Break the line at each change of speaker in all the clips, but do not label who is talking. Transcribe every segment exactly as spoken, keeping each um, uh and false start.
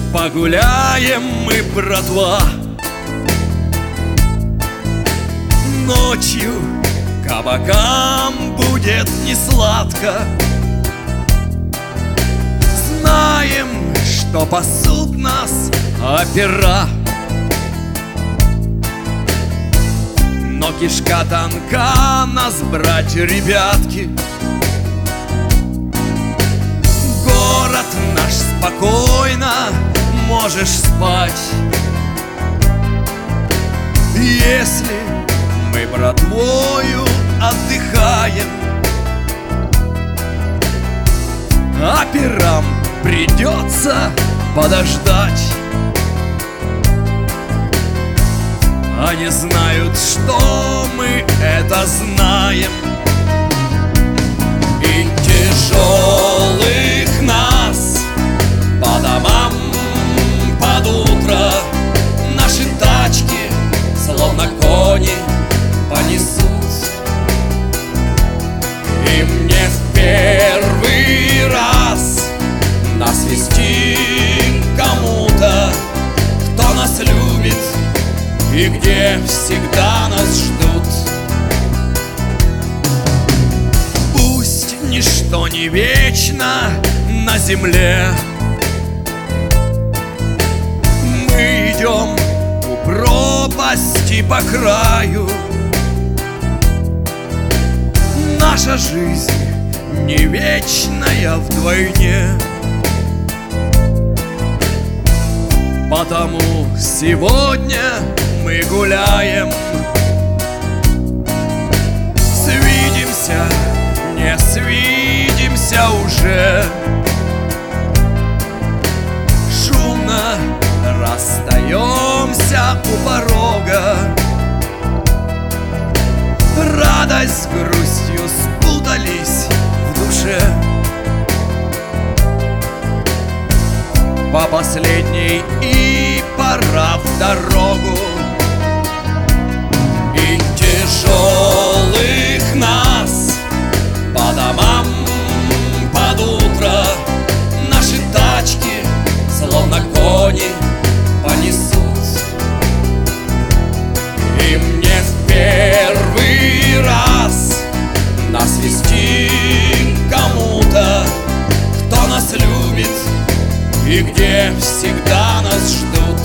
Погуляем мы, братва, ночью кабакам будет несладко. Знаем, что пасут нас опера, но кишка тонка, нас брать, ребятки. Город наш спокойно можешь спать, если мы братвою отдыхаем. Операм придется подождать. Они знают, что мы это знаем. И тяжелых нас по домам под утро наши тачки, словно кони, понесут. И мне в первый раз насвистим кому-то, кто нас любит и где всегда нас ждут. Пусть ничто не вечно на земле, мы идем у пропасти по краю. Наша жизнь не вечная вдвойне, потому сегодня мы гуляем. Свидимся, не свидимся уже, шумно расстаемся у порога. Радость с грустью спутались в душе. По последней и пора в дорогу. И тяжелых нас по домам под утро наши тачки, словно кони, понесут. И мне в первый раз насвистим кому-то, кто нас любит и где всегда нас ждут.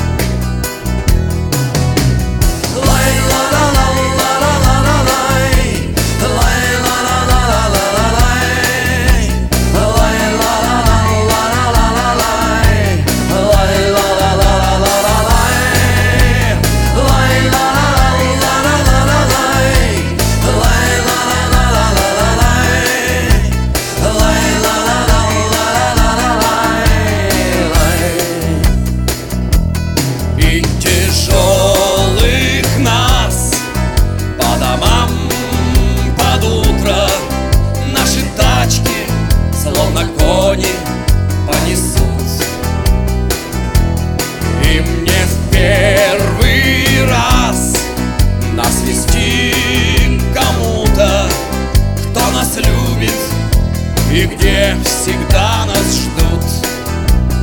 Словно кони понесут. И мне в первый раз насвистим кому-то, кто нас любит и где всегда нас ждут.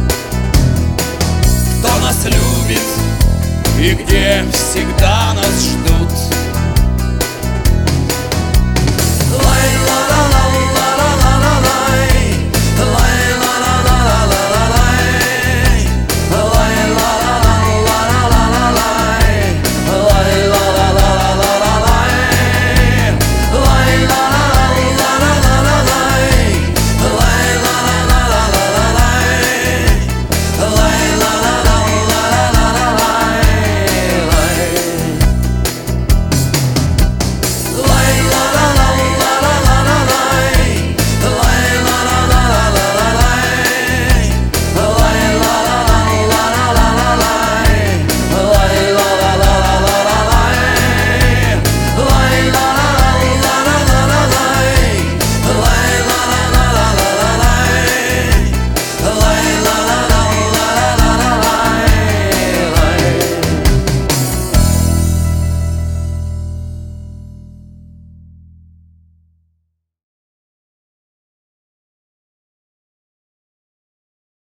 Кто нас любит и где всегда нас ждут.